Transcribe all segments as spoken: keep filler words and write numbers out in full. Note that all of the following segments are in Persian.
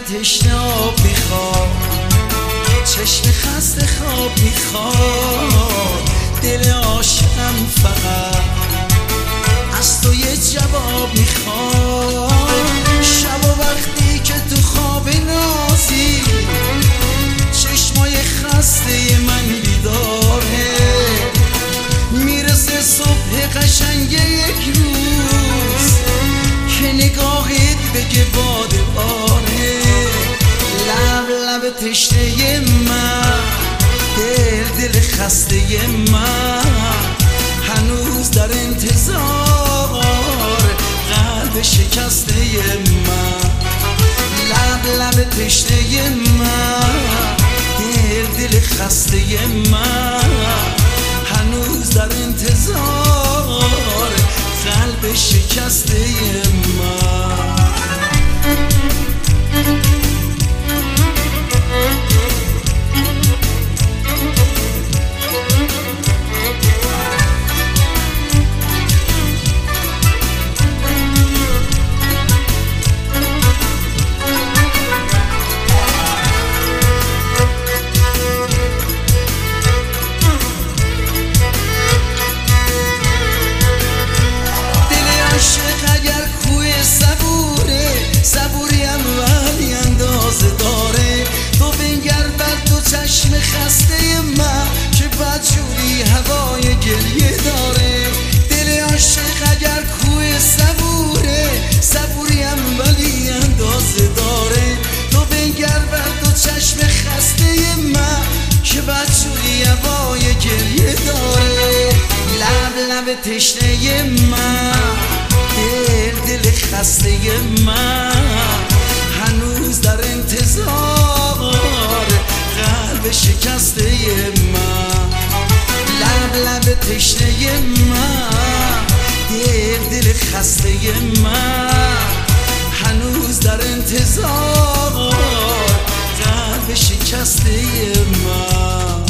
تشنه آب میخواد، چشم خسته خواب میخواد، دل عاشقم فقط از تو یه جواب میخواد. شب و وقتی که تو خواب نازی چشمای خسته من بیداره، میرسه صبح قشنگ یک روز که نگاهت بگه باده باره. لب لب تشنه من، دل دل خسته من، هنوز در انتظار قلب شکسته من. لب لب تشنه من، دل دل خسته من، هنوز در انتظار قلب شکسته من. چشم خسته من که بدجوری هوای گریه داره. دل عاشق اگر کوه صبوره، صبوریم ولی اندازه داره. تو بنگر بر دو چشم خسته من که بدجوری هوای گریه داره. لب لب تشنه من، دل دل خسته من، هنوز در انتظار قلب شکسته من. لب لب تشنه من، دل دل خسته من، هنوز در انتظار قلب شکسته من.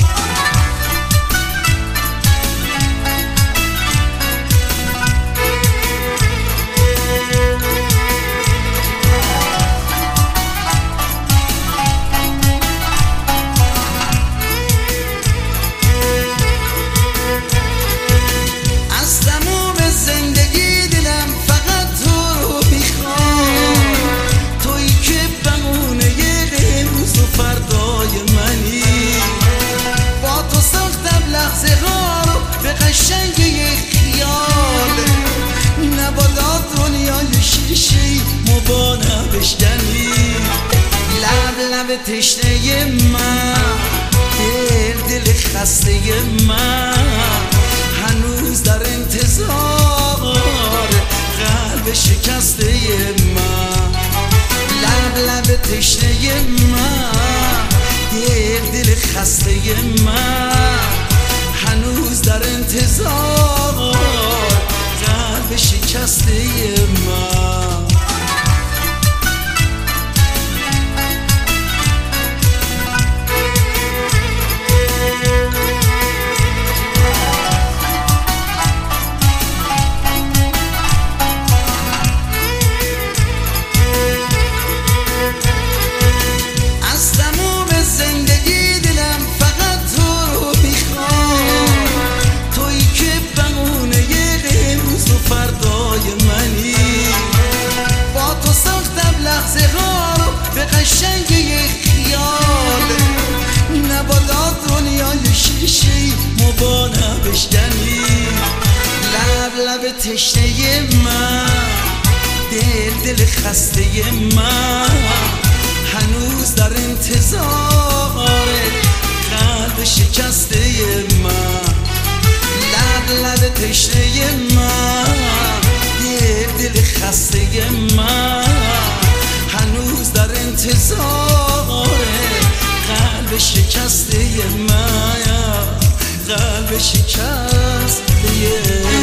قشنگ یک خیال نبادا دنیای شیشه‌ای مبانا بشکنی. لب لب تشنه من، دل دل خسته من، هنوز در انتظار قلب شکسته من. لب لب تشنه من، دل دل خسته من، هنوز در انتظار قلب شکسته من. از تمام زندگی دلم فقط تو رو میخوام، تویی که بمونه امروز و فردای منی. با تو ساختم لحظه ها رو به قشنگ یک خیال نبادا دنیای شیشه‌ای مبانا بشکنی. لب لب تشنه من، دل دل خسته من، هنوز در انتظار قلب شکسته من. لب لب تشنه من، دل دل خسته من، هنوز در انتظار قلب شکسته من. قلب شکسته